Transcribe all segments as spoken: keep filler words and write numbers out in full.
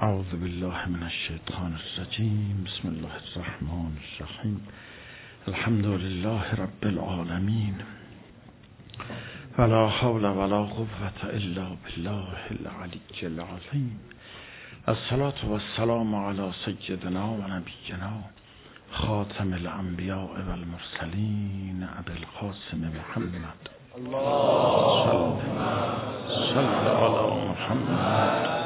اعوذ بالله من الشیطان الرجیم. بسم الله الرحمن الرحیم. الحمد لله رب العالمین ولا حول ولا قوة الا بالله العلی العظیم. الصلاة والسلام علی سیدنا و نبینا خاتم الانبیاء والمرسلین ابی القاسم محمد اللهم صل علی محمد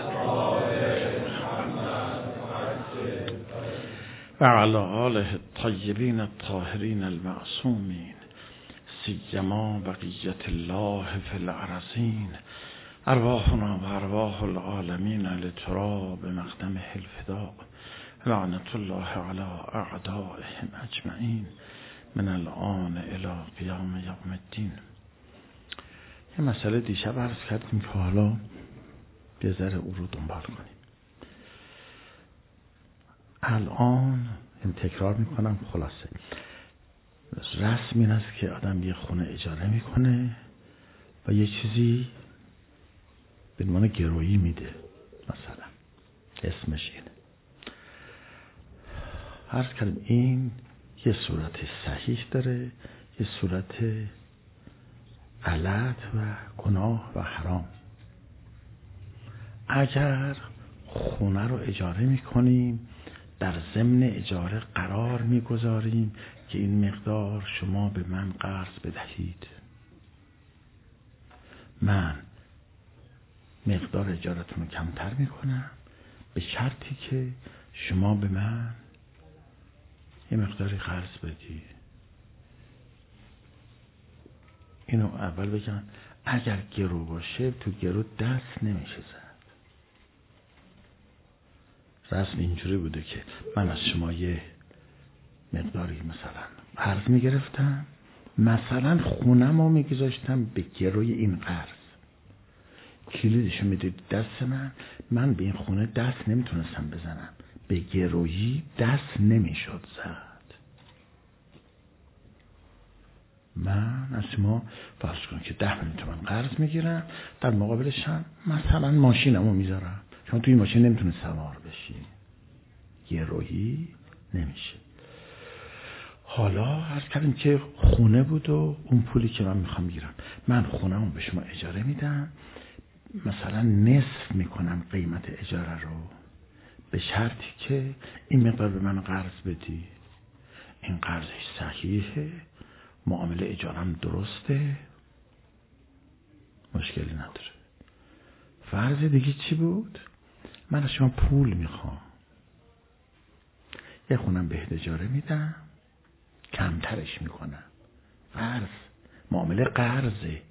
و علی آله الطیبین الطاهرین المعصومین سیما بقیت الله فی الارضین ارواحنا و ارواح العالمین لتراب مقدمه الفداء لعنت الله علی اعدائهم اجمعین من الان الی قیام یوم الدین. یه مسئله دیشب عرض کردیم که حالا یه ذره او رو دنبال کنیم. الان این تکرار میکنم، خلاصه رسم این است که آدم یه خونه اجاره میکنه و یه چیزی به عنوان گرویی میده، مثلا اسمش اینه. عرض کردیم این یه صورت صحیح داره، یه صورت غلط و گناه و حرام. اگر خونه رو اجاره میکنیم در ضمن اجاره قرار میگذاریم که این مقدار شما به من قرض بدهید، من مقدار اجارتون رو کمتر میکنم به شرطی که شما به من یه مقداری قرض بدید. اینو اول بگم، اگر گرو باشه تو گرو دست نمیشه زد. رسم اینجوری بوده که من از شما یه مقداری مثلا قرض میگرفتم، مثلا خونم رو میگذاشتم به گروی این قرض، کلیدشو میدید دست من، من به این خونه دست نمیتونستم بزنم، به گرویی دست نمیشد زد. من از شما فرض کن که ده میلیون تومان قرض میگیرم، در مقابلش هم مثلا ماشینمو میذارم، شما توی این ماشین نمیتونه سوار بشی، گرویی نمیشه. حالا عرض کردیم که خونه بود و اون پولی که من میخوام گیرم، من خونه‌مو به شما اجاره میدم، مثلا نصف میکنم قیمت اجاره رو به شرطی که این مقدار به من قرض بدی. این قرضش صحیحه، معامله اجارم درسته، مشکلی نداره. فرض دیگه چی بود؟ من از شما پول میخوام، یه خونم بهت اجاره میدم، کمترش میکنم. فرض معامله قرضه،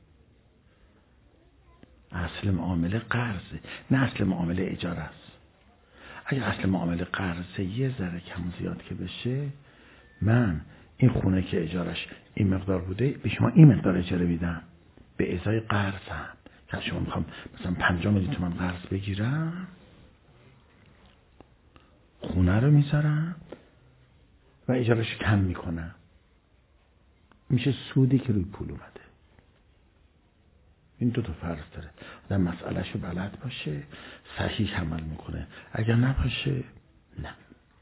اصل معامله قرضه، نه اصل معامله اجاره است. اگه اصل معامله قرضه یه ذره کم زیاد که بشه، من این خونه که اجارش این مقدار بوده به شما این مقدار اجاره میدم به ازای قرض هم، که شما میخوام مثلا پنجاه میلیون تومان قرض بگیرم، خونه رو میذارم و اجارش کم میکنم، میشه سودی که روی پول اومده. این دو تا فرض داره. آدم مسئلهشو بلد باشه صحیح عمل میکنه، اگر نباشه نه.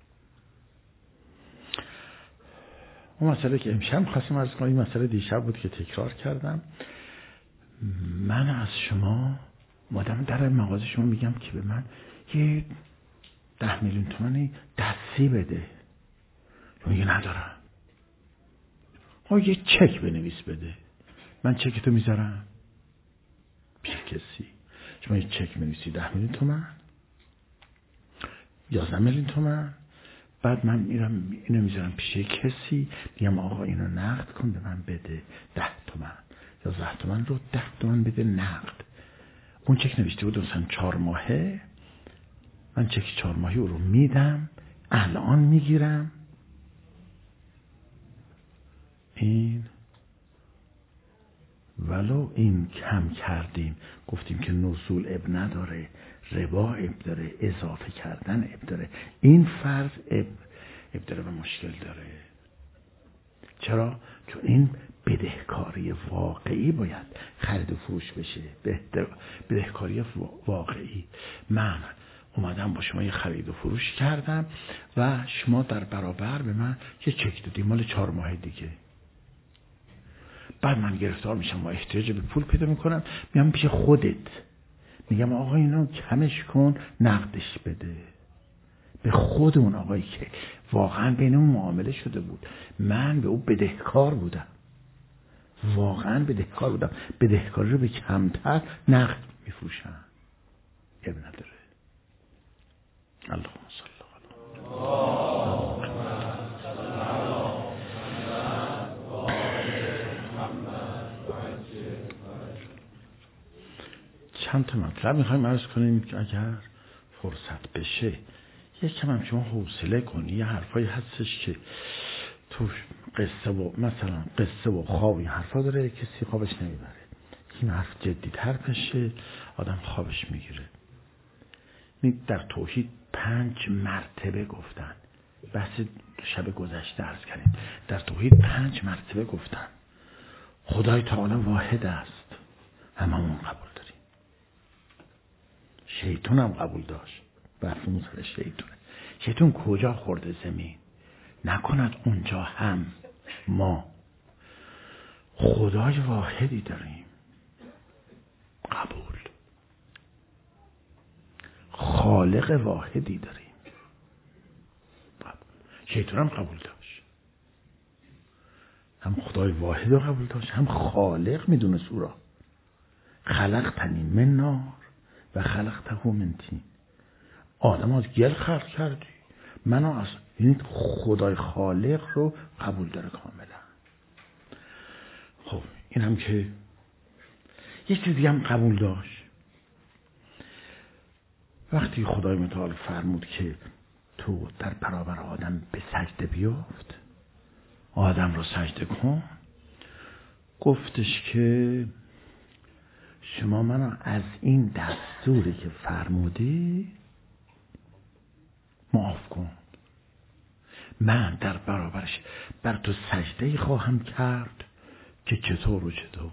اون مسئله که امشب خواستم عرض کنم، این مسئله دیشب بود که تکرار کردم. من از شما مادام در مغازه شما میگم که به من یه ده میلیون تومانی دستی بده، شما میگه ندارم. ها یه چک بنویس بده، من چک تو میذارم پیش کسی. شما یه چک بنویسی ده میلیون تومن، یازده میلیون تومن، بعد من میرم اینو میذارم پیش کسی، میگم آقا اینو نقد کن به من بده ده تومن، یازده تومن رو ده تومن بده نقد. اون چک نوشته بود مثلا چهار ماهه، من چک چهار ماهی رو میدم، الان میگیرم. این ولو این کم کردیم، گفتیم که نزول اب نداره، ربا اب داره، اضافه کردن اب داره، این فرض اب اب داره و مشکل داره. چرا؟ چون این بدهکاری واقعی باید خرید و فروش بشه، بدهکاری واقعی. من اومدم با شما یه خرید و فروش کردم و شما در برابر به من یه چک دادی مال چهار ماه دیگه. بعد من گرفتار میشم و احتیاج به پول پیدا میکنم، میام پیش خودت میگم آقا اینو کمش کن نقدش بده. به خود اون آقایی که واقعا بین اون معامله شده بود، من به او بدهکار بودم، واقعا بدهکار بودم، بدهکاری رو به کمتر نقد میفروشم. اب نداره. اللهم صل علی چند تا مطلب میخوایم عرض کنیم که اگر فرصت بشه یک کم هم شما حوصله کنی. یه حرفایی هستش که تو قصه و مثلا قصه و خواب این حرفا داره، کسی خوابش نمیبره. این حرف جدی تر بشه آدم خوابش میگیره. در توحید پنج مرتبه گفتن، بحث شب گذشته عرض کردیم، در توحید پنج مرتبه گفتن خدای تعالی واحد است، هممون قبول داریم. شیطان هم قبول داشت، مفهوم سر شیطانه. شیطان کجا خورده؟ زمین. نکند اونجا هم ما خدای واحدی داریم، قبول. خالق واحدی داریم، قبول. شیطان هم قبول داشت، هم خدای واحد رو قبول داشت، هم خالق میدونست او را. خلقتنی من نار و خلقته من طین. آدم از گل خلق کردی، منو از این خدای خالق رو قبول داره کاملا. خب این هم که یه چیز دیگه هم قبول داشت. وقتی خدای متعال فرمود که تو در برابر آدم به سجده بیافت، آدم رو سجده کن، گفتش که شما منو از این دستوری که فرمودی معاف کن، من در برابرش بر تو سجده خواهم کرد که چطور و چطور.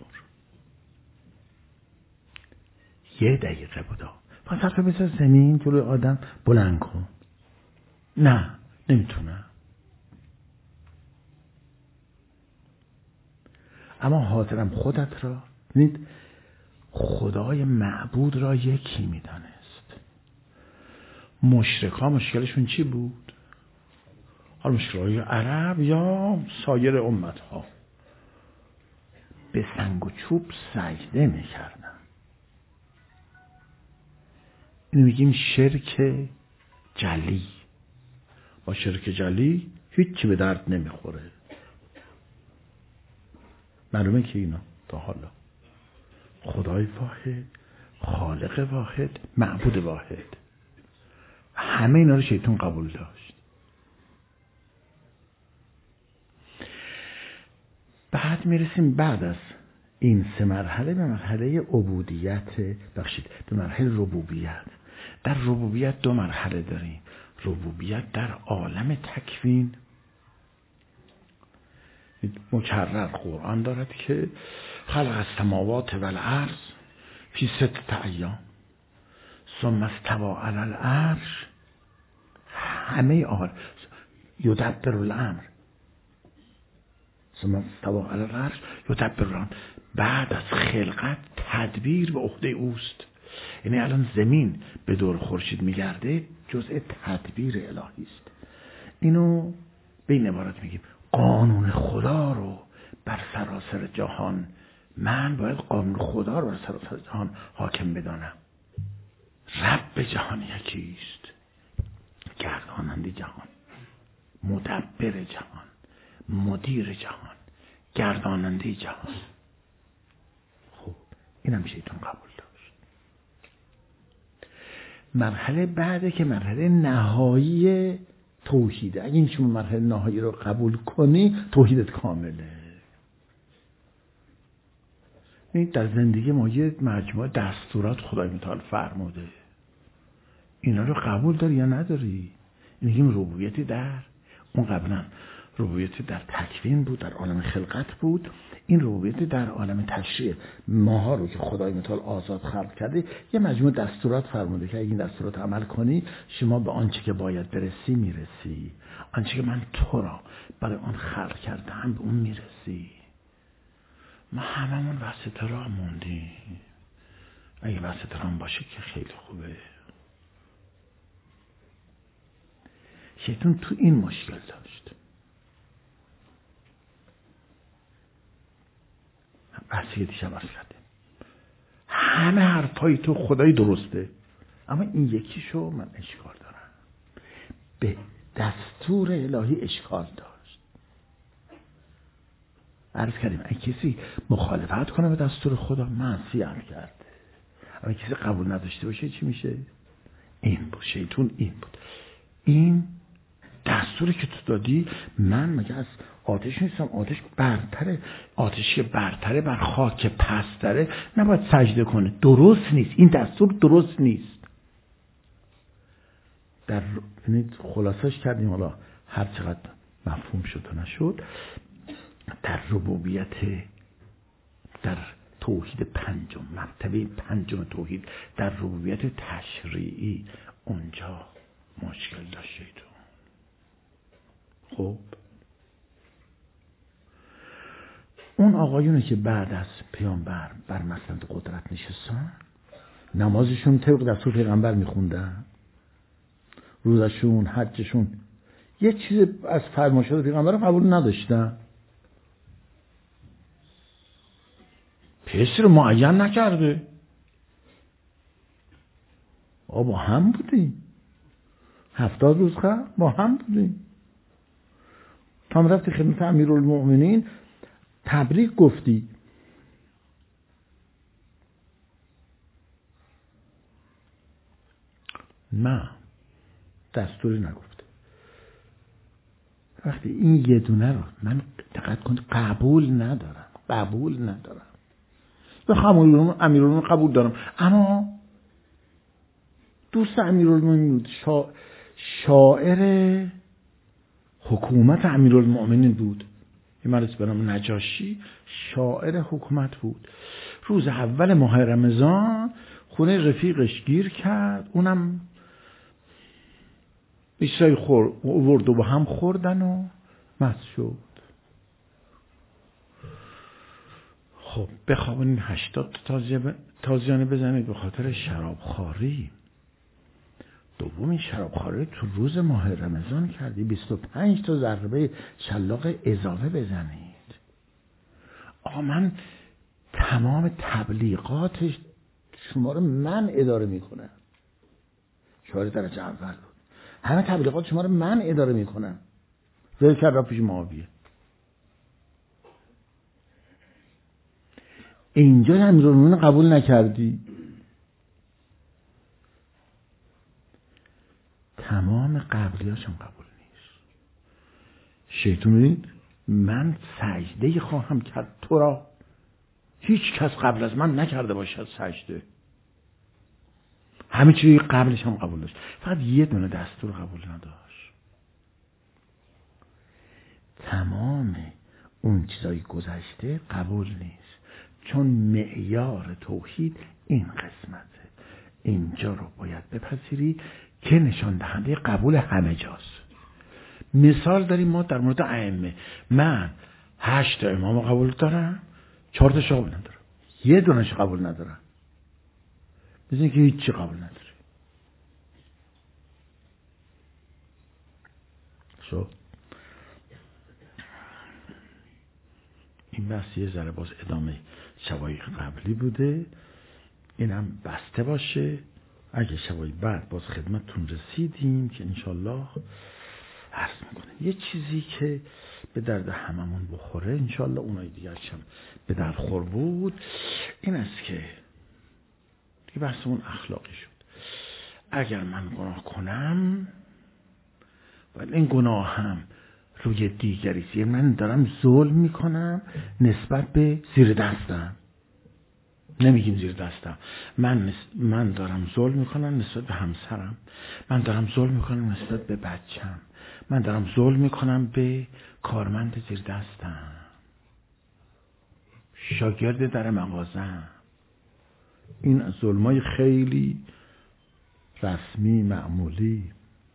یه دقیقه بودا پس تو بذار زمین جلوی آدم بلند کن. نه نمیتونم. اما حاضرم خودت را، ببینید خدای معبود را یکی میدانست. مشرکا مشکلشون چی بود؟ حالا مشرکای عرب یا سایر امتها به سنگ و چوب سجده میکردن. اینو میگیم شرک جلی. با شرک جلی هیچی به درد نمیخوره. معلومه که اینا تا حالا خدای واحد، خالق واحد، معبود واحد، همه اینا رو شیطان قبول داشت. بعد میرسیم بعد از این سه مرحله به مرحله عبودیت، بخشید به مرحله ربوبیت. در ربوبیت دو مرحله داریم. ربوبیت در عالم تکوین، مکرر قرآن دارد که خلق السماوات و الارض فی ستة ایام ثم استوى علی العرش. همه آل یدبر الامر ثم استوى علی العرش یدبر الامر. بعد از خلقت تدبیر به عهده اوست. یعنی الان زمین به دور خورشید میگرده، جزء تدبیر الهی است. اینو به این عبارت میگیم قانون خدا رو بر سراسر جهان، من باید قانون خدا رو بر سراسر جهان حاکم بدانم. رب جهان یکیست، گرداننده جهان، مدبر جهان، مدیر جهان، گرداننده جهان. خب اینم شیطان قبول داشت. مرحله بعده که مرحله نهایی توحیده. اگه این شما مرحله نهایی رو قبول کنی توحیدت کامله. این در زندگی ما یه مجموعه دستورات خدای متعال فرموده، اینا رو قبول داری یا نداری؟ این میگیم ربوبیتی در اون قبلا ربوبیت در تکوین بود، در عالم خلقت بود. این ربوبیت در عالم تشریع ماها رو که خدای متعال آزاد خلق کرده، یه مجموعه دستورات فرموده که اگه این دستورات عمل کنی شما به آنچه که باید برسی میرسی، آنچه که من تو را برای آن خلق کردم به اون میرسی. ما هممون وسط راه موندیم. اگه وسط راه باشه که خیلی خوبه. شیطان تو این مشکل داشت. بحثی دیشب عرض کردیم، همه حرفای تو خدایی درسته، اما این یکیشو من اشکال دارم. به دستور الهی اشکال داشت. عرض کردیم اگه کسی مخالفت کنه به دستور خدا معصیت کرده، اما کسی قبول نداشته باشه چی میشه؟ این بود. شیطان این بود. این دستوری که تو دادی، من مگه از آتش نیستم؟ آتش برتره، آتشی برتره بر خاک پستره، نباید سجده کنه. درست نیست، این دستور درست نیست. در خلاصش کردیم، حالا هر چقدر مفهوم شد و نشد، در ربوبیت، در توحید پنجم، مرتبه پنجم توحید، در ربوبیت تشریعی، اونجا مشکل داشت شیطان. خب اون آقایونه که بعد از پیامبر بر مسند قدرت نشستن، نمازشون طبق دستور پیغمبر میخوندن، روزشون، حجشون، یه چیز از فرمایشات پیغمبر رو قبول نداشتن. پیسی رو معین نکرده. آ با هم بودیم، هفتاد روز قبل با هم بودیم. تا هم رفتی خدمت امیرالمؤمنین تبریک گفتی. نه، دستوری نگفته. وقتی این یه دونه رو من دقت کن قبول ندارم، قبول ندارم. بخوام امیرالمؤمنین قبول دارم، اما دوست امیرالمؤمنین بود، شا... شاعر حکومت امیرالمؤمنین بود. این مرد به نام نجاشی شاعر حکومت بود. روز اول ماه رمضان خونه رفیقش گیر کرد، اونم بیشتری خور ورد و با هم خوردن و مست شد. خب بخوابونین هشتاد تازیانه تازیانه بزنید به خاطر شرابخواری. دومین شرابخواری تو روز ماه رمضان کردی، بیست و پنج تا ضربه شلاق اضافه بزنید. آقا من تمام تبلیغات شما رو من اداره میکنم. شاعر درجه اول بود. همه تبلیغات شما رو من اداره میکنم. ذکر کرد پیش معاویه. اینجا امیرالمومنین قبول نکردی. تمام قبلیاشم قبول نیست. شیطان من سجده خواهم کرد تو را، هیچ کس قبل از من نکرده باشد سجده. همه چیزی قبلش هم قبول داشت، فقط یه دونه دستور قبول نداشت. تمام اون چیزای گذشته قبول نیست، چون معیار توحید این قسمته. اینجا رو باید بپذیری که نشان دهنده قبول همه جاست. مثال داریم ما در مورد ائمه. من هشت تا امام قبول دارم، چهار تاش قبول ندارم، یه دونش قبول ندارم. بزنین که هیچی قبول نداری. شو این بحث یه ذره باز ادامه شبای قبلی بوده، اینم بسته باشه. اگه شبای بعد باز خدمتتون رسیدیم که انشالله عرض میکنه یه چیزی که به درد هممون بخوره، انشالله اونای دیگرش هم به درد خور بود، این است که دیگه بحثمون اخلاقی شد. اگر من گناه کنم ولی این گناه هم روی دیگری، من دارم ظلم میکنم نسبت به زیر دستم، نمیگیم زیر دستم. من من دارم ظلم میکنم نسبت به همسرم، من دارم ظلم میکنم نسبت به بچم، من دارم ظلم میکنم به کارمند زیر دستم، شاگرد در مغازم. این ظلمای خیلی رسمی معمولی.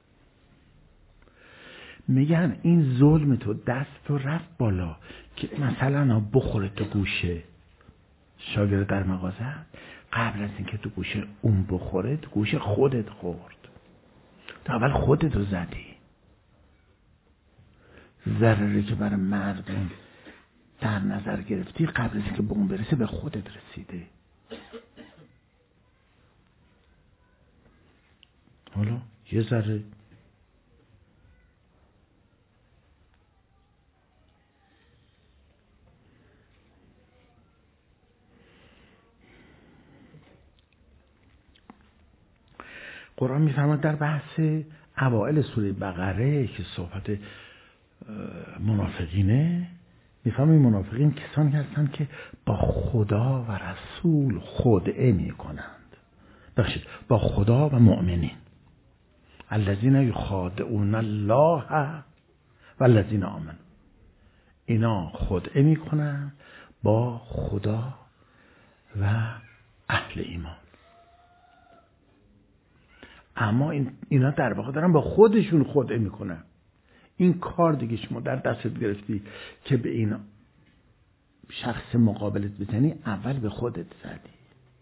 میگن این ظلم تو دست تو رفت بالا که مثلا بخوره تو گوشه شاگرد در مغازه، قبل از اینکه تو گوشه اون بخوره تو گوشه خودت خورد. تو اول خودتو زدی. ضرری که برای مردم در نظر گرفتی قبل از اینکه به اون برسه به خودت رسیده. حالا یه ذره قرآن میفرماید در بحث اوائل سوره بقره که صحبت منافقینه، میفرماید منافقین کسانی هستند که با خدا و رسول خدعه میکنند. بخشید با خدا و مؤمنین. الذین یخادعون الله و الذین آمنوا. اینا خدعه میکنن با خدا و اهل ایمان. اما این اینا در واقع دارن با خودشون خدعه میکنن. این کار دیگه شما در دستت گرفتی که به این شخص مقابلت بزنی، اول به خودت زدی.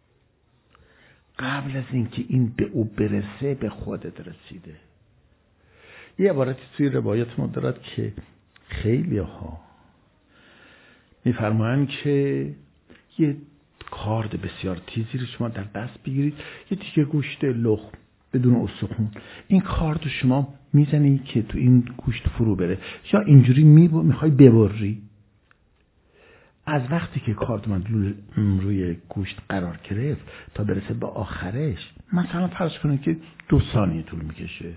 قبل از اینکه این به او برسه به خودت رسیده. یه عبارتی توی روایت ما دارد که خیلی ها میفرمایند که یه کارد بسیار تیزی رو شما در دست بگیرید، یه تیکه گوشت لخم بدون استخون، این کارد شما میزنی که تو این گوشت فرو بره، یا اینجوری میخوای ببری. از وقتی که کارد من روی گوشت قرار گرفت تا برسه به آخرش، مثلا فرض کنید که دو ثانیه طول میکشه.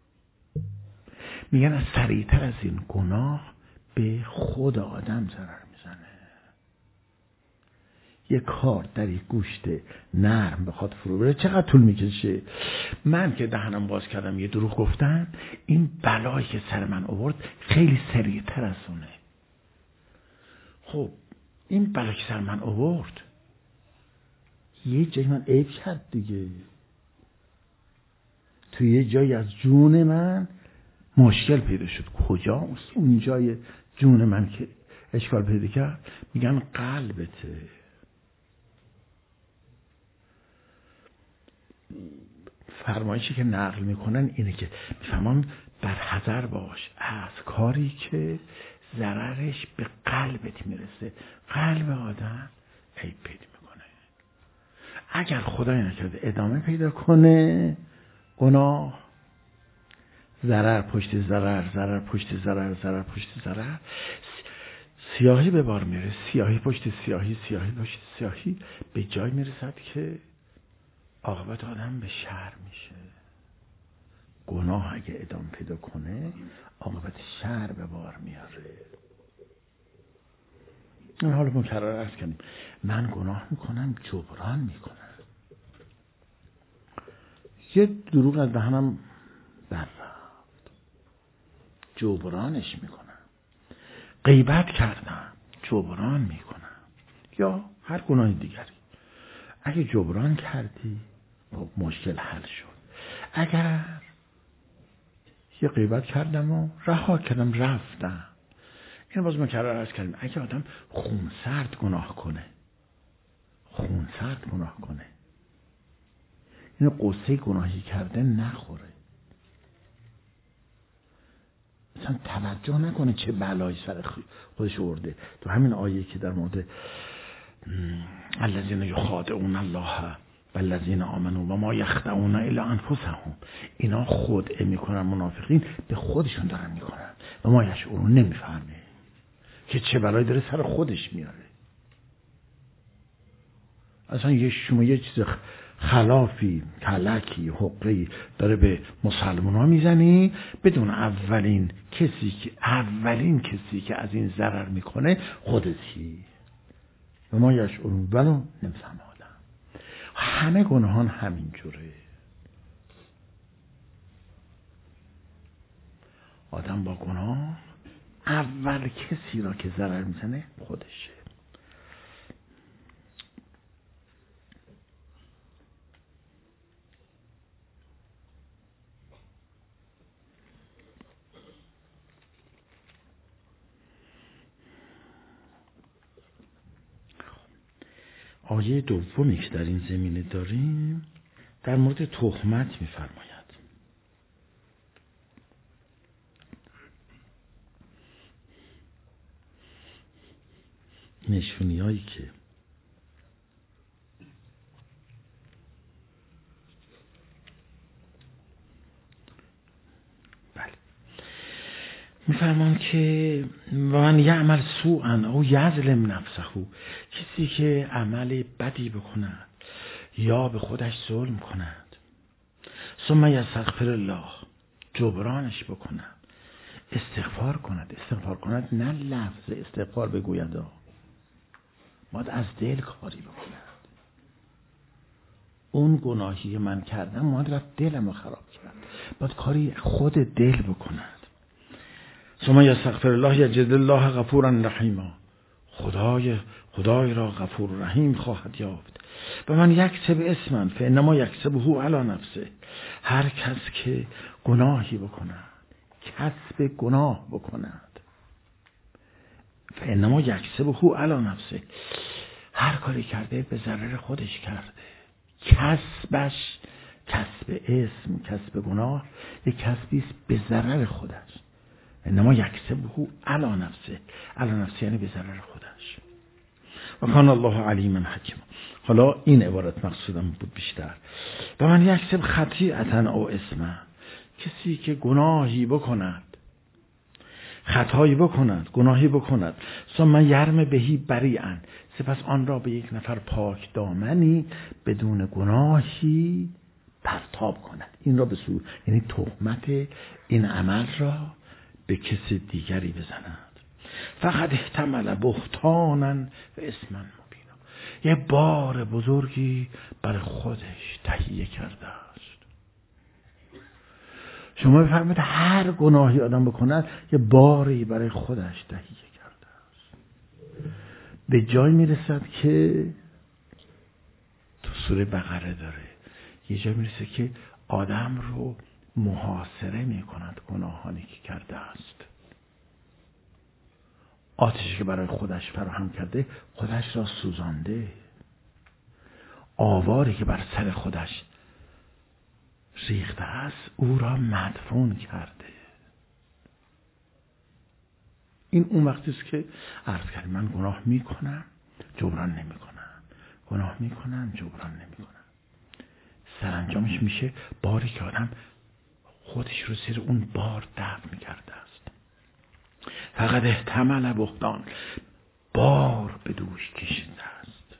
میگن از سریعتر از این گناه به خود آدم ضرر میزنه. یه کار در یک گوشت نرم بخواد فرو بره چقدر طول میکشه. من که دهنم باز کردم یه دروغ گفتم، این بلایی که سر من آورد خیلی سریعتر از اونه. خب این بلایی که سر من آورد یه جایی من عیب کرد دیگه، تو یه جایی از جون من مشکل پیدا شد. کجاست اون جای جون من که اشکال پیدا کرد؟ میگن قلبته. فرمایشی که نقل میکنن اینه که میفهمن در حذر باش از کاری که ضررش به قلبت میرسه. قلب آدم عیب پیدا میکنه. اگر خدای نکرده ادامه پیدا کنه گناه، ضرر پشت ضرر، ضرر پشت ضرر، ضرر پشت ضرر، سیاهی به بار میره، سیاهی پشت سیاهی، سیاهی پشت سیاهی، به جای میرسد که عاقبت آدم به شر میشه. گناه اگه ادامه پیدا کنه عاقبت شر به بار میاره. این حالا مکرر عرض کنیم، من گناه میکنم جبران میکنم. یه دروغ از دهنم در رفت، جبرانش میکنم. غیبت کردم، جبران میکنم. یا هر گناه دیگری. اگه جبران کردی مشکل حل شد. اگر یه غیبت کردم و رها کردم رفتم، این باز مکرر عرض کردیم، اگه آدم خونسرد گناه کنه، خونسرد گناه کنه، اینو قصه گناهی کرده نخوره، مثلا توجه نکنه چه بلایی سر خودش آورده. تو همین آیه که در مورد الذین یخادعون الله و الذین آمنوا و ما یخدعون الا انفسهم، اینا خدعه میکنن، منافقین به خودشون دارن میکنن و ما یشعرون، نمیفهمه که چه بلایی داره سر خودش میاره. اصلا یه شما یه چیز خلافی، کلکی، حقی داره به مسلمان ها میزنی بدون اولین کسی که اولین کسی که از این ضرر میکنه خودتی. و ما یشعرون ولو نمیفهمه. همه گناهان همین جوره. آدم با گناه اول کسی را که ضرر میزنه خودشه. آیه دومی که در این زمینه داریم در مورد تهمت می‌فرماید. نشونی‌هایی که بله می‌فرمان که من یعمل سوءا او یظلم نفسه، کسی که عمل بدی بکند یا به خودش ظلم کند ثم یستغفر الله، جبرانش بکند، استغفار کند. استغفار کند نه لفظ استغفار بگوید، باید از دل کاری بکند. اون گناهی من کردم باید رفت دلم رو خراب کرد، باید کاری خود دل بکند. ثم یستغفر الله یجد الله غفورا رحیما، خدای خدای را غفور رحیم خواهد یافت. و من یکسب اسما فانما یکسبه علی نفسه، هر کس که گناهی بکند، کسب گناه بکند، فانما یکسبه علی نفسه، هر کاری کرده به ضرر خودش کرده. کسبش کسب اسم، کسب گناه یک کسبی است به ضرر خودش. انما یکسبه علی نفسه، علی نفسه یعنی به ضرر خودش. و کان الله علیما حکیما. حالا این عبارت مقصودم بود بیشتر. و من یکسب خطیئتا او اسما، کسی که گناهی بکند، خطایی بکند، گناهی بکند، ثم یرم بهی بریئا، سپس آن را به یک نفر پاک دامنی بدون گناهی پرتاب کند. این را به سو یعنی تهمت این عمل را به کسی دیگری بزند. فقط احتمل بهتانا و اسما مبینا، یه بار بزرگی برای خودش تهیه کرده است. شما بفرمایید هر گناهی آدم بکند یه باری برای خودش تهیه کرده است. به جای میرسد که تو سوره بقره داره، یه جای میرسه که آدم رو محاصره میکند گناهانی که کرده است. آتشی که برای خودش فراهم کرده خودش را سوزانده، آواری که بر سر خودش ریخته است او را مدفون کرده. این اون وقتی است که عرض کردم من گناه میکنم جبران نمیکنم، گناه میکنم جبران نمیکنم. سرانجامش میشه باری که آدم خودش رو زیر اون بار دفن کرده است. فقط احتمل بهتان، بار به دوش کشیده است،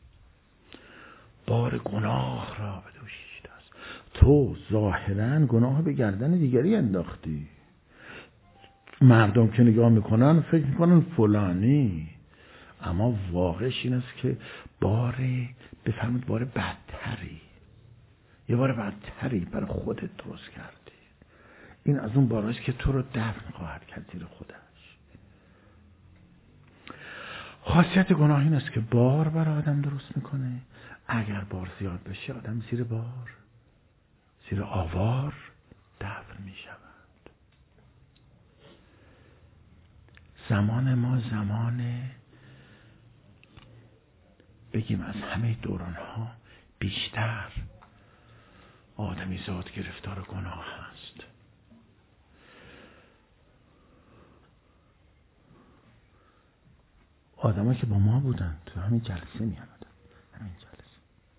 بار گناه را به دوش کشیده است. تو ظاهرا گناه به گردن دیگری انداختی. مردم که نگاه میکنن فکر میکنن فلانی، اما واقعش این است که بار بفرمید بار بدتری، یه بار بدتری برای خودت درست کردی. این از اون باراست که تو رو دفن خواهد کرد زیر خودش. خاصیت گناه این است که بار برای آدم درست میکنه. اگر بار زیاد بشه آدم زیر بار، زیر آوار دفن میشود. زمان ما زمان بگیم از همه دوران ها بیشتر آدمی زاد گرفتار گناه هست. آدمایی که با ما بودن تو همین جلسه می آمدن، همین جلسه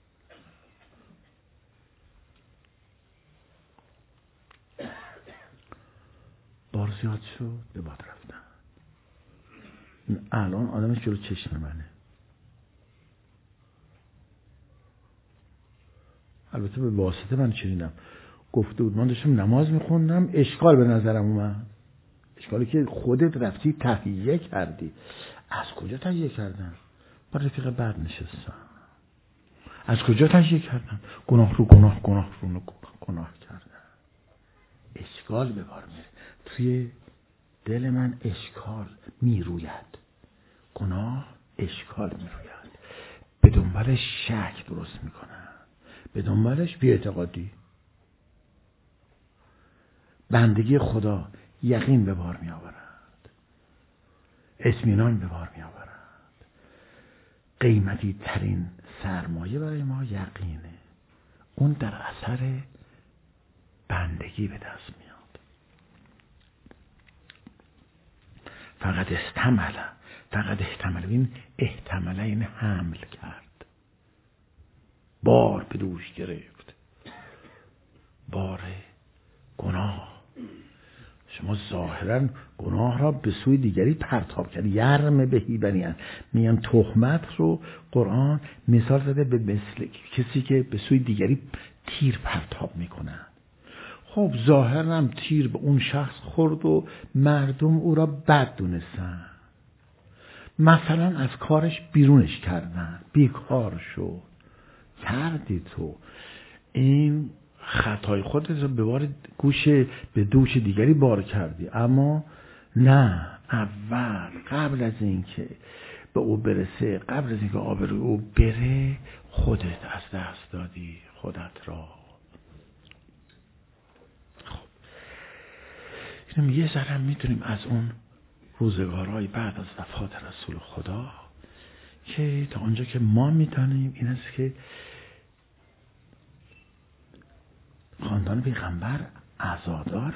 بار زیاد شد به باد رفتن. الان آدمش جلو چشم منه. البته به واسطه من شنیدم گفته بود، من داشتم نماز میخوندم اشکال به نظرم اومد. اشکالی که خودت رفتی تهیه کردی. از کجا تهیه کردن؟ با رفیق بد نشستم. از کجا تهیه کردن؟ گناه رو گناه، گناه رو گناه, گناه کردن. اشکال به بار میره توی دل من، اشکال میروید، گناه اشکال میروید، به دنبالش شک درست میکنن، به دنبالش بی‌اعتقادی، بندگی خدا یقین به بار میآورد، اطمینان به بار میآورد. قیمتی ترین سرمایه برای ما یقینه، اون در اثر بندگی به دست میاد. فقط استمل، فقط احتمل، این احتمل این حمل کرد، بار به دوش گرفت، بار گناه. شما ظاهرا گناه را به سوی دیگری پرتاب کرد. یرم بهی بنیان، میگن تهمت رو قرآن مثال زده به مثل کسی که به سوی دیگری تیر پرتاب میکنن. خب ظاهرا هم تیر به اون شخص خورد و مردم او را بد دونستن، مثلا از کارش بیرونش کردن، بیکار شد. کردی تو این خطای خودت رو به بار گوش به دوش دیگری بار کردی، اما نه، اول قبل از اینکه به او برسه، قبل از اینکه آبروی او بره، خودت از دست دادی خودت را. خب اینم یه ذره میتونیم از اون روزگارهای بعد از وفات رسول خدا که تا آنجا که ما میدانیم این است که خاندان پیغمبر عزادارن،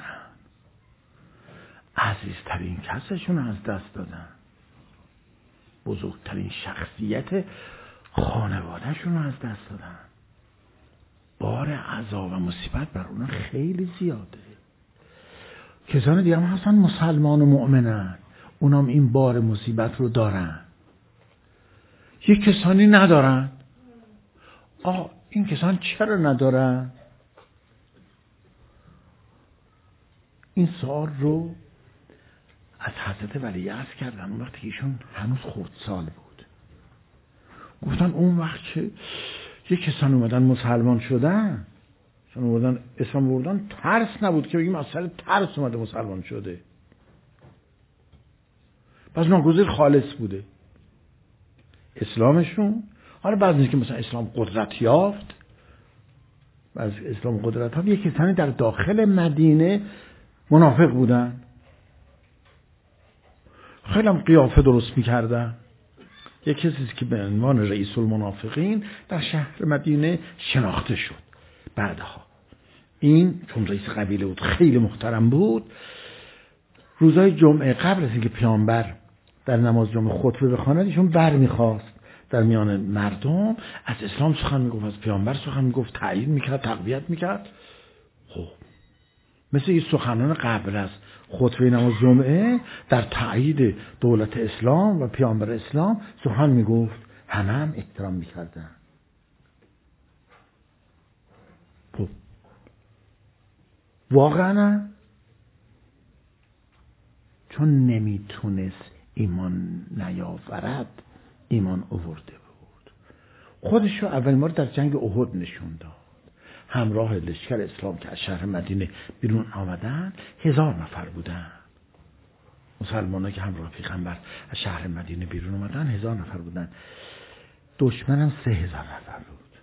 عزیزترین کسشون از دست دادن، بزرگترین شخصیت خانوادهشون از دست دادن. بار عذاب و مصیبت بر اونا خیلی زیاده. کسان دیگه هم هستن مسلمان و مؤمنن، اونام این بار مصیبت رو دارن. یک کسانی ندارن. آه این کسان چرا ندارن؟ این سوال رو از حضرت ولیعصر کردن اون وقتی که ایشون هنوز خردسال بود. گفتن اون وقت که یک کسان اومدن مسلمان شدن، چون اومدن اسلام بردن، ترس نبود که بگیم از سر ترس اومده مسلمان شده، پس ناگزیر خالص بوده اسلامشون. حالا بعد از که مثلا اسلام قدرت یافت، از اسلام قدرت یافت، یک کسانی در داخل مدینه منافق بودن، خیلی هم قیافه درست میکردن. یک کسی که به عنوان رئیس المنافقین در شهر مدینه شناخته شد. بعدها این چون رئیس قبیله بود، خیلی محترم بود، روزهای جمعه قبل از اینکه پیامبر در نماز جمعه خطبه بخواند، ایشون بر میخواست در میان مردم از اسلام سخن میگفت، از پیامبر سخن میگفت، تایید میکرد، تقویت میکرد. خب مثل این سخنان قبل از خطبه نماز جمعه در تایید دولت اسلام و پیامبر اسلام سخن میگفت، همه هم احترام میکردن. خب واقعا چون نمیتونست ایمان نیاورد، ایمان آورده بود. خودش رو اول بار در جنگ احد نشون داد. همراه لشکر اسلام که از شهر مدینه بیرون آمدن، هزار نفر بودن. مسلمان‌ها که همراه پیغمبر از شهر مدینه بیرون آمدن هزار نفر بودن. دشمن هم سه هزار نفر بود.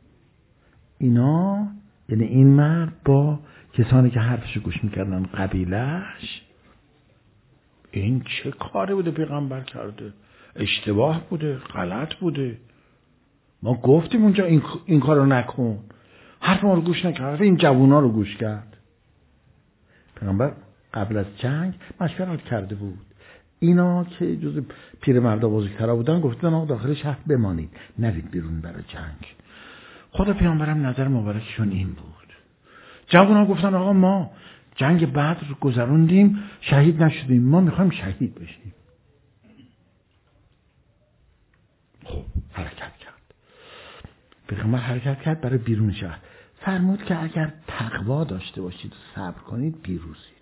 اینا یعنی این مرد با کسانی که حرفش گوش میکردن، قبیلهش، این چه کاری بوده پیغمبر کرده؟ اشتباه بوده، غلط بوده. ما گفتیم اونجا این, این کارو نکن. حرف ما رو گوش نکرد، این جوونا رو گوش کرد. پیغمبر قبل از جنگ مشورت کرده بود. اینا که جز پیرمردا بزرگترا بودن گفتن آقا داخل شهر بمانید، نرید بیرون برای جنگ. خدا پیامبرم نظر مبارکشون این بود. جوونا گفتن آقا ما جنگ بدر رو گذروندیم، شهید نشدیم، ما میخوایم شهید بشیم. خب حرکت کرد. پیغمبر حرکت کرد برای بیرون شهر. فرمود که اگر تقوا داشته باشید و صبر کنید پیروزید.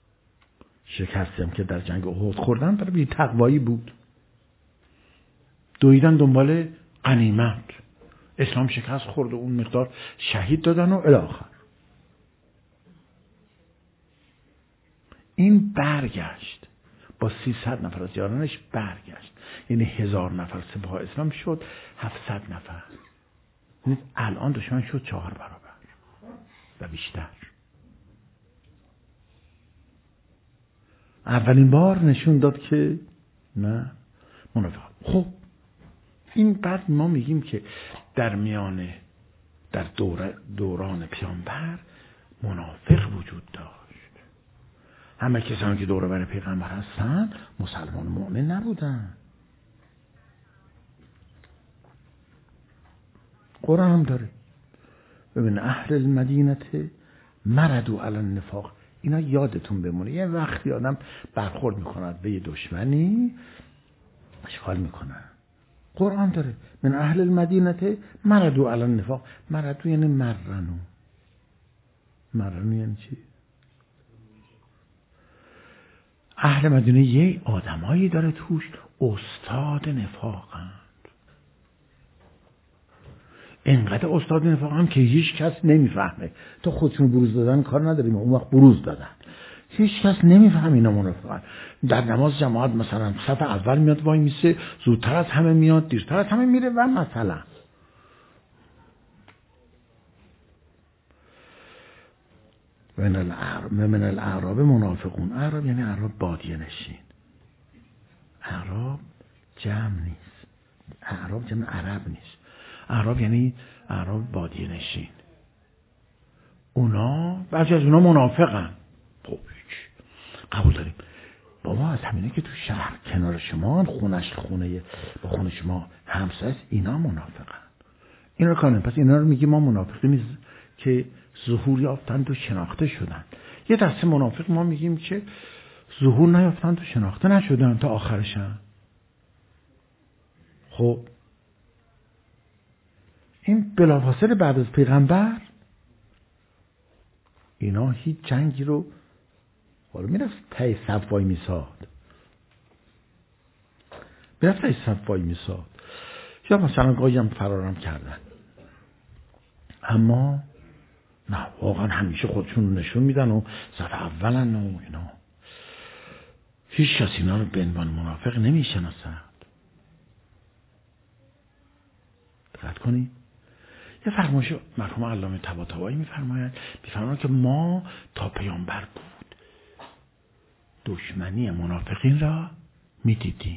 شکستی هم که در جنگ احد خوردن برای بی تقوایی بود. دویدن دنبال غنیمت، اسلام شکست خورد و اون مقدار شهید دادن و الی آخر. این برگشت با سیصد نفر از یارانش برگشت، یعنی هزار نفر سپاه اسلام شد هفتصد نفر. یعنی الان دشمن شد چهار برابر و بیشتر. اولین بار نشون داد که نه منافق. خب این بعد ما میگیم که در میان در دور دوران پیامبر منافق وجود داشت. همه کسانی که دور بر پیغمبر هستن مسلمان مؤمن نبودن. قرآن هم داره ببین اهل المدینه مردوا علی النفاق. اینا یادتون بمونه یه وقتی آدم برخورد میکند به یه دشمنی اشغال میکنن. قرآن داره من اهل المدینه مردوا علی النفاق. مردوا یعنی مرنو. مرنو یعنی چی؟ اهل مدینه یه آدمایی داره توش استاد نفاقند. اینقدر استاد نفاقند که هیچ کس نمیفهمه. تو خودشون بروز دادن کار نداریم، اون وقت بروز دادن. هیچ کس نمیفهمه اینا منافقن. در نماز جماعت مثلا صف اول میاد وای میسه، زودتر از همه میاد، دیرتر از همه میره و مثلا من الاعراب من الاعراب منافقون. اعراب یعنی اعراب بادیه نشین. اعراب جمع نیست، اعراب جمع عرب نیست. اعراب یعنی اعراب بادیه نشین. اونا بعضی از اونا منافقن. خب قبول داریم. بابا از همینه که تو شهر کنار شما خونش خونه با خونه شما همسایه است، اینا منافقن. اینا رو کانیم. پس اینا رو میگیم ما منافقی نیست که ظهور یافتند و شناخته شدند. یه دسته منافق ما میگیم که ظهور نیافتند و شناخته نشدند تا آخرشن. خب این بلافاصله بعد از پیغمبر اینا هیچ جنگی رو حالا میرفت تای صف وای میساد میرفت تای صف وای میساد یا مثلا گاهی هم فرارم کردن، اما نه واقعا همیشه خودشون رو نشون میدن و صف اولن و اینا. هیچ کس اینا رو به عنوان منافق نمیشناسد. دقت کنید یه فرمایش مرحوم علامه طباطبایی میفرمایند میفرمایند که ما تا پیامبر بود دشمنی منافقین را میدیدیم.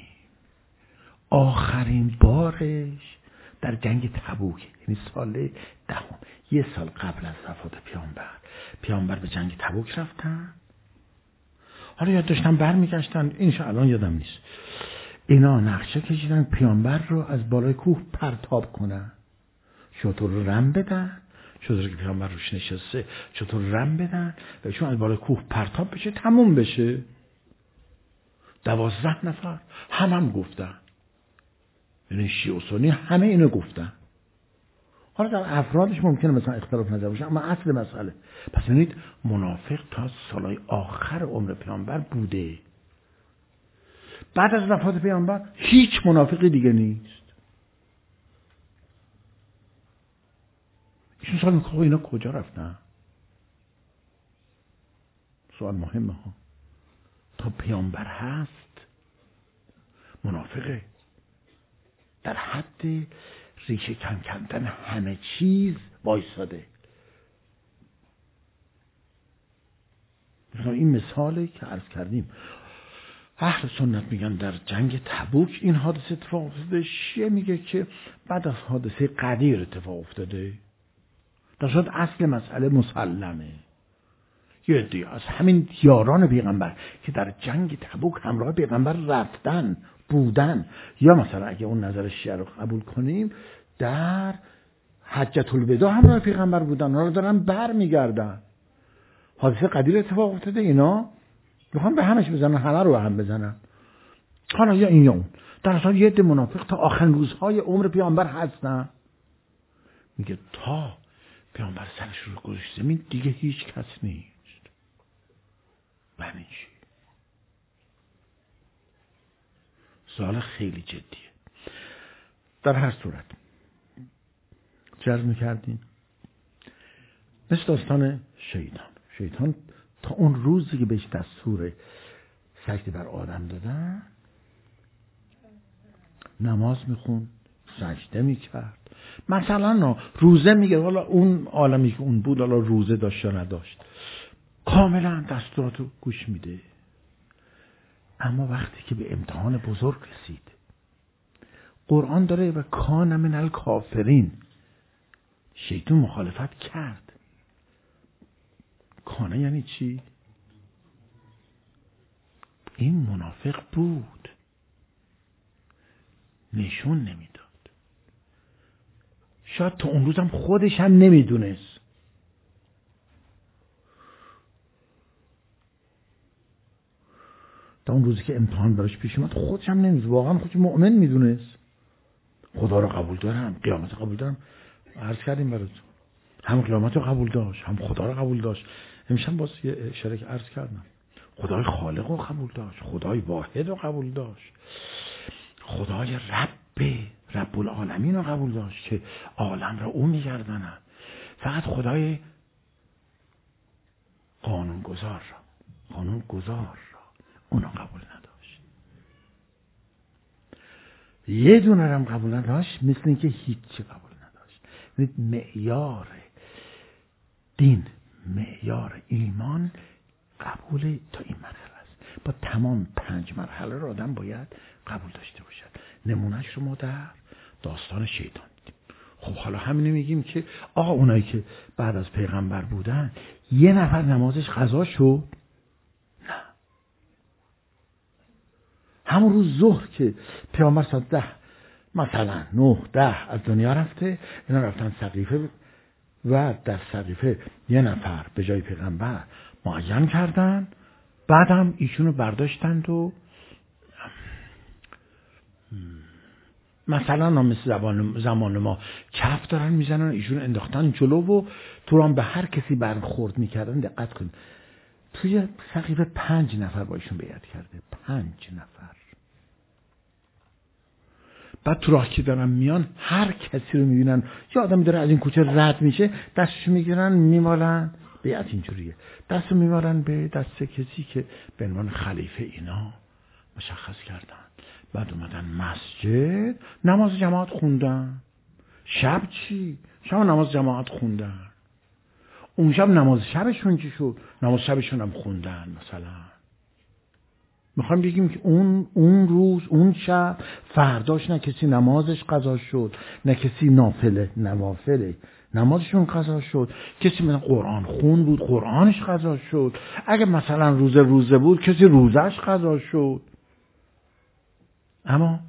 آخرین بارش در جنگ تبوک، یعنی سال دهم، یه سال قبل از وفات پیامبر. پیامبر به جنگ تبوک رفتن. حالا یاد داشتن برمیگشتن، اینش الان یادم نیست. اینا نقشه کشیدن پیامبر رو از بالای کوه پرتاب کنن، شطور رو رم بدن، شطور که پیامبر روش نشسته شطور رم بدن و چون از بالای کوه پرتاب بشه تموم بشه. دوازده نفر هم هم گفتن، یعنی شیعه و سنی همه اینو گفتن. حالا در افرادش ممکنه مثلا اختلاف نظر باشه، اما اصل مسئله. پس ببینید منافق تا سالهای آخر عمر پیامبر بوده. بعد از وفات پیامبر هیچ منافقی دیگه نیست. ایشون سوال میکنه اینا کجا رفتن؟ سوال مهمه ها. تا پیامبر هست منافقه، در حد ریشه کم کردن همه چیز وایساده. این مثالی که عرض کردیم اهل سنت میگن در جنگ تبوک این حادثه اتفاق افتاده، شیعه میگه که بعد از حادثه قدیر اتفاق افتاده. در صورت اصل مسئله مسلمه. یه عده از همین یاران پیغمبر که در جنگ تبوک همراه پیغمبر رفتن بودن، یا مثلا اگه اون نظر شیعه رو قبول کنیم در حجة الوداع همراه پیغمبر بودن، اونا رو دارن بر میگردن. حادثه قدیر اتفاق افتاده، اینا میخوان به همش بزنن، همه رو به هم بزنن. حالا یا این یا اون. در اصل یه عده منافق تا آخرین روزهای عمر پیامبر هستن. میگه تا پیامبر سرش رو گذاشت زمین دیگه هیچ کس نیست. یعنی چی؟ سوال خیلی جدیه. در هر صورت چه عرض میکردیم؟ مثل داستان شیطان. شیطان تا اون روزی که بهش دستور سجده بر آدم دادن نماز میخوند، سجده میکرد. مثلا روزه میگه، حالا اون عالمی که اون بود حالا روزه داشت یا نداشت، کاملا دستوراتو گوش میده. اما وقتی که به امتحان بزرگ رسید، قرآن داره و کان من الکافرین، شیطان مخالفت کرد. کانه یعنی چی؟ این منافق بود، نشون نمیداد. شاید تا اون روزم خودش هم نمیدونست. تا اون روزی که امتحان براش پیش اومد خودش هم نمیدونست، واقعا خودش مؤمن میدونست. خدا رو قبول دارم، قیامت رو قبول دارم. عرض کردیم براتون، هم قیامت رو قبول داشت، هم خدا رو قبول داشت. امشب باز یه اشاره عرض کردم، خدای خالق رو قبول داشت، خدای واحد رو قبول داشت، خدای رب رب العالمین رو قبول داشت که عالم را او میگرداند. فقط خدای قانون گذار را قانون گذار را اونو قبول نداشت. یه دونه هم قبول نداشت، مثل اینکه هیچی قبول نداشت. معیار دین، معیار ایمان قبول تا این مرحله است. با تمام پنج مرحله رو آدم باید قبول داشته باشد. نمونهش رو ما در داستان شیطان دیدیم. خب حالا همینو میگیم که آقا اونایی که بعد از پیغمبر بودن یه نفر نمازش قضا شد؟ نه. همون روز ظهر که پیامبر ساعت ده مثلا نه ده از دنیا رفته، اینا رفتن سقیفه و در سقیفه یه نفر به جای پیغمبر معین کردن. بعدم ایشونو برداشتند و مثلا مثل زمان, زمان ما کف دارن میزنن، ایشونو انداختن جلو و تو هم به هر کسی برخورد میکردن. دقت کن، توی سقیفه پنج نفر با ایشون بیعت کرده، پنج نفر. بعد تو راه که دارن میان هر کسی رو میبینن یا آدمی داره از این کوچه رد میشه، دستشو میگیرن میمالن. بیعت اینجوریه، دستو میمالن به دست کسی که به عنوان خلیفه اینا مشخص کردن. بعد اومدن مسجد، نماز جماعت خوندن. شب چی؟ شب نماز جماعت خوندن. اون شب نماز شبشون چی شد؟ نماز شبشون هم خوندن. مثلا میخوایم بگیم که اون اون روز اون شب فرداش نه کسی نمازش قضا شد، نه کسی نافله نوافله نمازشون قضا شد، کسی مثلا قرآن خون بود قرآنش قضا شد، اگه مثلا روزه روزه بود کسی روزش قضا شد. اما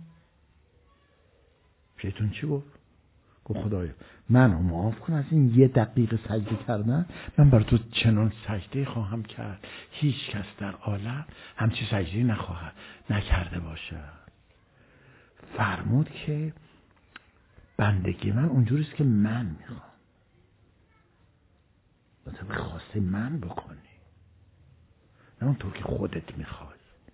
شیطان چی گفت؟ گفت خدایا منو معاف کن از این یه دقیقه سجده کردن، من برای تو چنان سجده خواهم کرد هیچ کس در عالم همچی سجده نخواهد نکرده باشد. فرمود که بندگی من اونجوریست که من میخوام، مثلا خواسته من بکنی، نه اونطور که خودت میخوای.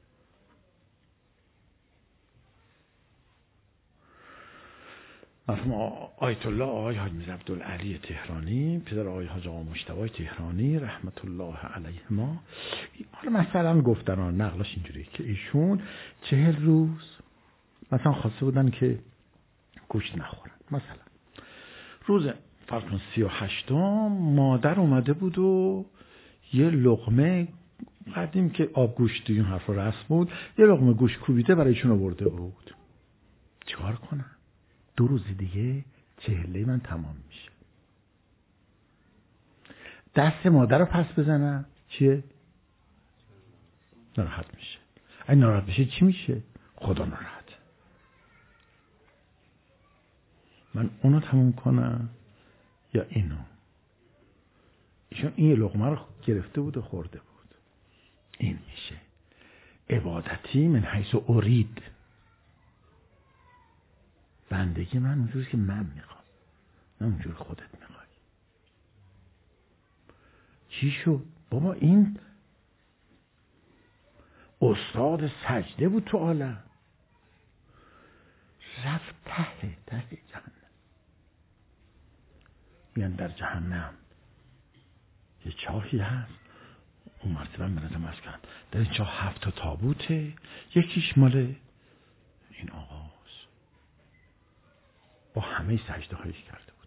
مرحوم آیت الله آقای حاج میرزا عبدالعلی تهرانی، پدر آقای حاج آقا مجتبی تهرانی رحمت الله علیهما، حالا مثلا گفتن نقلش اینجوری که ایشون چهل روز مثلا خواسته بودن که گوشت نخورن. مثلا روز فرض کن سی و هشتم مادر اومده بود و یه لقمه قدیم که آب گوشت این حرف رسم بود، یه لقمه گوشت کوبیده برایشون آورده بود. چیکار کنن؟ دو روز دیگه چهله من تمام میشه. دست مادر رو پس بزنم چیه؟ ناراحت میشه. اگه ناراحت بشه چی میشه؟ خدا ناراحت. من اونو تموم کنم یا اینو؟ ایشون این لقمه رو گرفته بود و خورده بود. این میشه عبادتی من حیث ارید، بندگی من اونجوری که من میخوام، نه اونجوری خودت میخوای. چی شد؟ بابا این استاد سجده بود تو عالم، رفت ته ته جهنم. یعنی در جهنم یه چاهی هست، اون مرتبه من ازم از کردم در این چاه هفت تا تابوته، یکیش مال این آقاست، با همه سجده هایش کرده بود.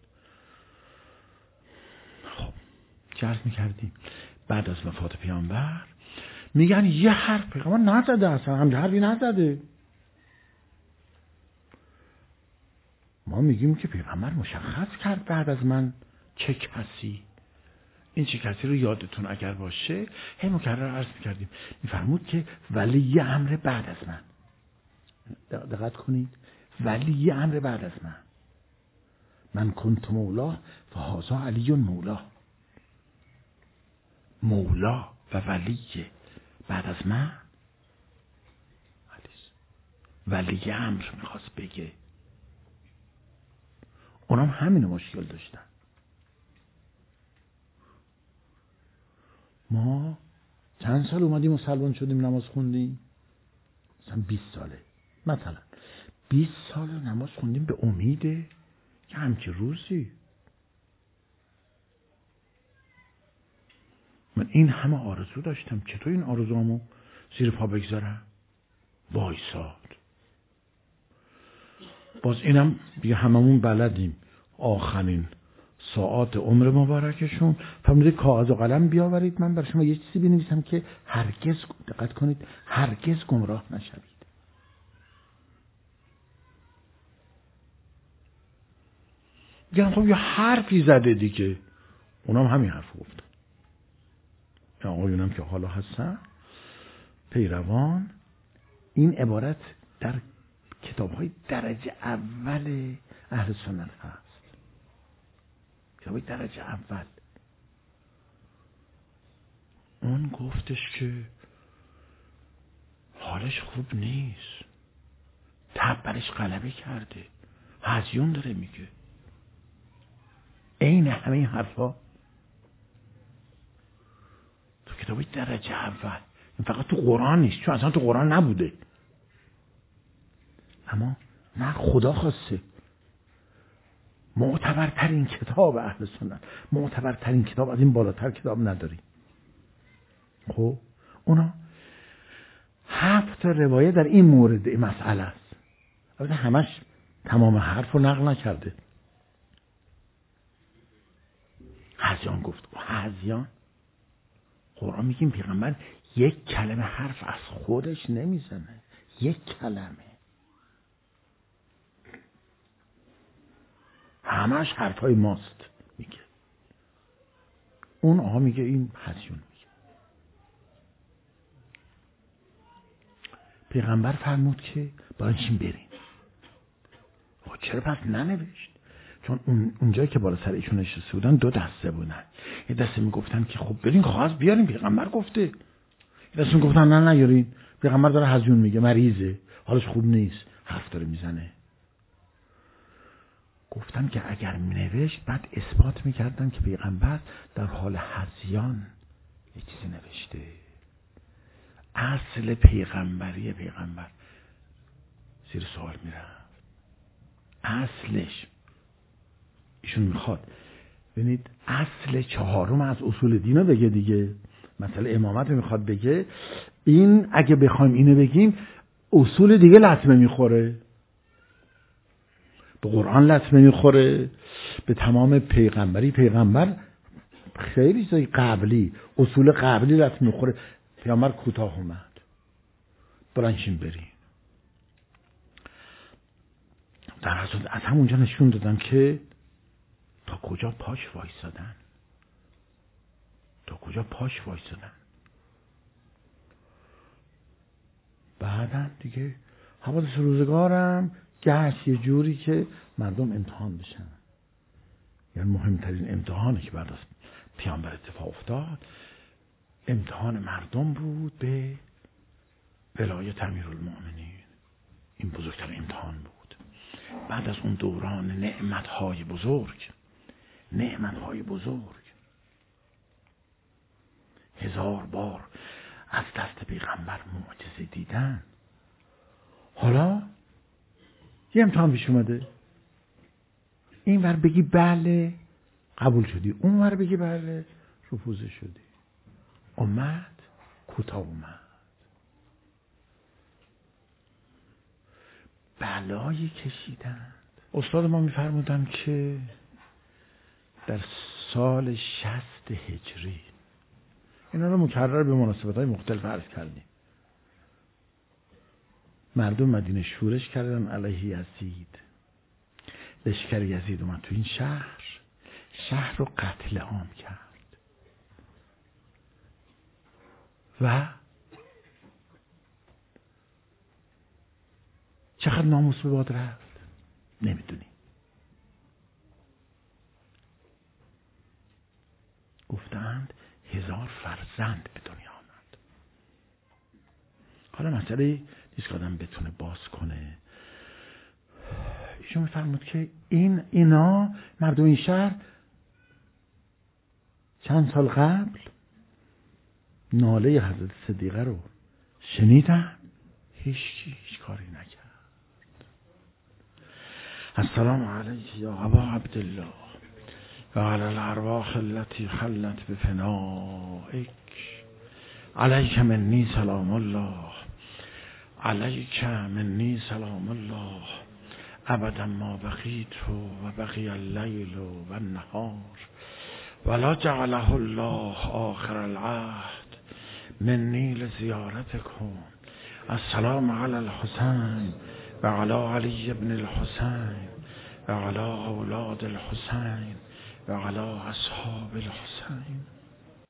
خب چه عرض میکردیم؟ بعد از وفات پیامبر میگن یه حرف پیغمبر نزده، اصلا همچه حرفی نزده. ما میگیم که پیغمبر مشخص کرد بعد از من چه کسی. این چه کسی رو یادتون اگر باشه هی مکرر عرض میکردیم، میفرمود که ولی امر بعد از من. دقت کنید، ولی امر بعد از من، من کنت مولا فهذا علی مولا. مولا و ولی بعد از من ولی امر میخواست بگه. اونام همین مشکل داشتن. ما چند سال اومدیم مسلمان شدیم نماز خوندیم؟ مثلا بیست ساله. مثلا بیست سال نماز خوندیم به امیده که همچه روزی من این همه آرزو داشتم، چطور این آرزوامو زیر پا بگذارم؟ وایساد. باز اینم دیگه هممون بلدیم، آخرین ساعات عمر مبارکشون فرموده کاغذ و قلم بیاورید، من برای شما یه چیزی بنویسم که هرگز، دقت کنید، هرگز گمراه نشوید. میگن خب یه حرفی زده دیگه، اونام همین حرف گفتن. یا آقایونم که حالا هستن پیروان، این عبارت در کتاب‌های درجه اول اهل سنت هست، کتاب‌های درجه اول. اون گفتش که حالش خوب نیست، تب برش غلبه کرده، هزیون داره میگه. این همه این حرفا تو کتاب‌های درجه اول، این فقط تو قرآن نیست، چون اصلا تو قرآن نبوده، اما نه خدا خواسته. معتبرترین کتاب اهل سنت، معتبرترین کتاب، از این بالاتر کتاب نداری. خب اونا هفت تا روایه در این مورد این مسئله است. البته همش تمام حرف رو نقل نکرده. هذیان گفت، هذیان قرآن میگیم پیغمبر یک کلمه حرف از خودش نمیزنه، یک کلمه، همش حرفای ماست میگه. اون آقا میگه این هذیان میگه. پیغمبر فرمود که باشین برین. خب چرا پس ننوشت؟ چون اون اونجایی که بالا سر ایشون نشسته بودن دو دسته بودن. یه دسته میگفتن که خب برین کاغذ بیارین، پیغمبر گفته. یه دسته میگفتن نه نیارین، پیغمبر داره هذیون میگه، مریضه، حالش خوب نیست، حرف داره میزنه. گفتن که اگر مینوشت بعد اثبات میکردن که پیغمبر در حال هذیان یه چیزی نوشته. اصل پیغمبری پیغمبر زیر سوال میرفت. اصلش ایشون میخواد ببینید اصل چهارم از اصول دینو بگه دیگه، مثلا امامت رو میخواد بگه. این اگه بخوایم اینو بگیم اصول دیگه لطمه میخوره، به قرآن لطمه میخوره، به تمام پیغمبری پیغمبر خیلی چیزای قبلی، اصول قبلی لطمه میخوره. پیغمبر کوتاه اومد، برنشین بریم. در حضرت از همونجا نشون دادن که تا کجا پاش وایسادن، تا کجا پاش وایسادن. بعدم دیگه حوادث روزگارم گشت یه جوری که مردم امتحان بشن. یعنی مهمترین امتحانی که بعد از پیامبر اتفاق افتاد امتحان مردم بود به ولایت امیرالمومنین. این بزرگترین امتحان بود. بعد از اون دوران نعمتهای بزرگ، نعمتهای بزرگ هزار بار از دست پیغمبر معجزه دیدن، حالا یه امتحان پیش اومده، این ور بگی بله قبول شدی، اون ور بگی بله رفوزه شدی. اومد کوتاه اومد، بلایی کشیدند. استاد ما میفرمودن که در سال شصت هجری، اینا رو مکرر به مناسبت‌های مختلف عرض کردیم، مردم مدینه شورش کردن علیه یزید. لشکر یزید اومد تو این شهر، شهر رو قتل عام کرد و چقدر ناموس به باد رفت نمیدونی. گفتند هزار فرزند به دنیا آمد. حالا مسئله نیست که آدم بتونه باز کنه. ایشون میفرمود که این اینا مردم این شهر چند سال قبل ناله حضرت صدیقه رو شنیدن، هیچ هیچ کاری نکرد. السلام علیک یا ابا عبدالله و علی الارواح التي حلت بفنائک، علیک منی سلام الله، علیک منی سلام الله ابدا ما بقیت و بقی اللیل و النهار ولا جعله الله آخر العهد منی لزیارتکم. السلام علی الحسین و علی علی ابن الحسین و علی اولاد الحسین و علی اصحاب الحسین.